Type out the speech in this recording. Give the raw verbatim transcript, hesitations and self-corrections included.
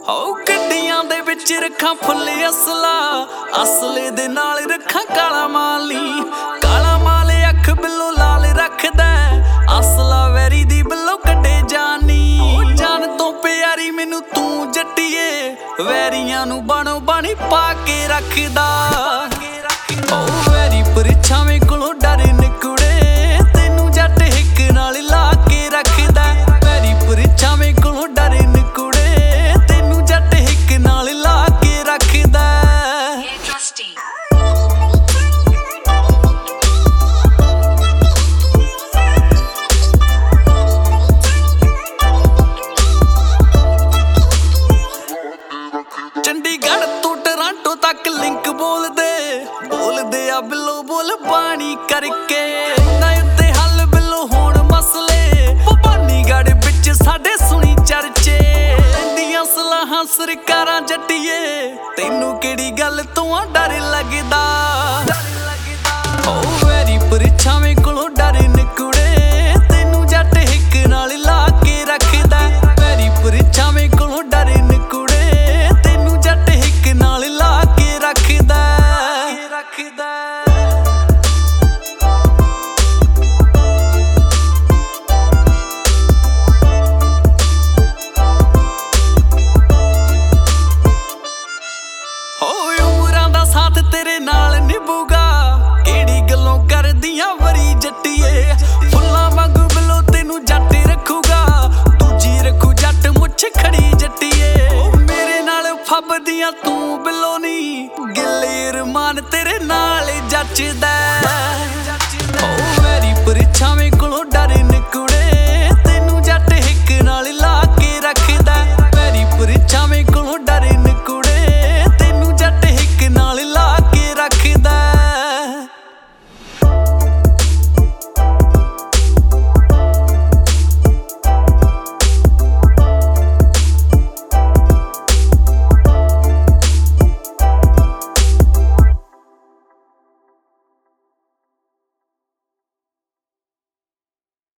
ਹੋ ਗੱਡੀਆਂ ਦੇ ਵਿੱਚ ਰੱਖਾਂ ਫੁੱਲ ਅਸਲਾ, ਅਸਲੇ ਦੇ ਨਾਲ ਰੱਖਾਂ ਕਾਲਾ ਮਾਲੀ। ਕਾਲਾ ਮਾਲ ਅੱਖ ਬਿੱਲੋ ਲਾਲ ਰੱਖਦਾ, ਅਸਲਾ ਵੈਰੀ ਦੀ ਬਿੱਲੋ ਕੱਢੇ ਜਾਨੀ। ਜਾਨ ਤੋਂ ਪਿਆਰੀ ਮੈਨੂੰ ਤੂੰ ਜੱਟੀਏ, ਵੈਰੀਆਂ ਨੂੰ ਬਾਣੋ ਬਾਣੀ ਪਾ ਕੇ ਰੱਖਦਾ। ਓ ਵੈਰੀ ਪਰਛਾਵੇਂ ਕੋਲੋਂ ਡਰ ਨਿਕੜੇ, ਤੈਨੂੰ ਜੱਟ ਹਿੱਕ ਨਾਲ ਲਾ ਕੇ ਰੱਖਦਾ। ਵੈਰੀ ਪਰਛਾਵੇਂ ਕੋਲੋਂ ਡਰ ਨਿਕੜੇ, ਤੈਨੂੰ ਜੱਟ ਹਿੱਕ ਨਾਲ ਲਾ ਕੇ ਰੱਖਦਾ। ਚੰਡੀਗੜ੍ਹ ਤੋਂ ਟੋਰਾਂਟੋ ਤੱਕ ਲਿੰਕ ਬੋਲਦੇ ਬੋਲਦੇ ਆ ਬਿੱਲੋ ਬੋਲ ਪਾਣੀ ਕਰਕੇ। ਨਾ ਉੱਤੇ ਹੱਲ ਬਿੱਲੋ ਹੋਣ ਮਸਲੇ, ਭਵਾਨੀਗੜ੍ਹ ਵਿੱਚ ਸਾਡੇ ਸੁਣੀ ਚਰਚੇ। ਲੈਂਦੀਆਂ ਸਲਾਹਾਂ ਸਰਕਾਰਾਂ ਜੱਟੀਏ, ਤੈਨੂੰ ਕਿਹੜੀ ਗੱਲ ਤੋਂ ਆ ਡਰ ਲੱਗਦਾ। ਓ ਵੈਰੀ ਪਰਛਾਵੇਂ ਕੋਲੋਂ ਡਰ ਨਿਕੜੇ, ਤੈਨੂੰ ਜੱਟ ਹਿੱਕ ਨਾਲ ਲਾ ਕੇ ਰੱਖਦਾ। ਵੈਰੀ ਪਰਛਾਵੇਂ ਕੋਲੋਂ ਡਰ ਨਿਕੜੇ, ਤੈਨੂੰ ਜੱਟ ਹਿੱਕ ਨਾਲ ਲਾ ਕੇ ਰੱਖਦਾ ਰੱਖਦਾ। ਸਾਥ ਤੇਰੇ ਨਾਲ ਨਿਭੂਗਾ, ਕਿਹੜੀ ਗੱਲੋਂ ਕਰਦੀਆਂ ਵਰੀ ਜੱਟੀਏ। ਫੁੱਲਾਂ ਵਾਂਗੂ ਬਿੱਲੋ ਤੈਨੂੰ ਜੱਟ ਰੱਖੂਗਾ, ਦੂਜੀ ਰੱਖੂ ਜੱਟ ਮੁੱਛ ਖੜੀ ਜੱਟੀਏ। ਮੇਰੇ ਨਾਲ ਫੱਬਦੀਆਂ ਤੂੰ ਬਿੱਲੋ ਨੀ, ਗਿੱਲੇ ਅਰਮਾਨ ਤੇਰੇ ਨਾਲ ਜੱਚਦਾ।